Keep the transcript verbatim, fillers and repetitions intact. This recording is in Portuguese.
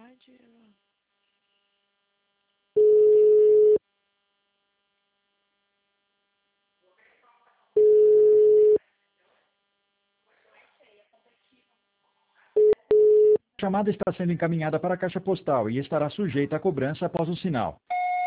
pode. A chamada está sendo encaminhada para a caixa postal e estará sujeita a cobrança após o sinal.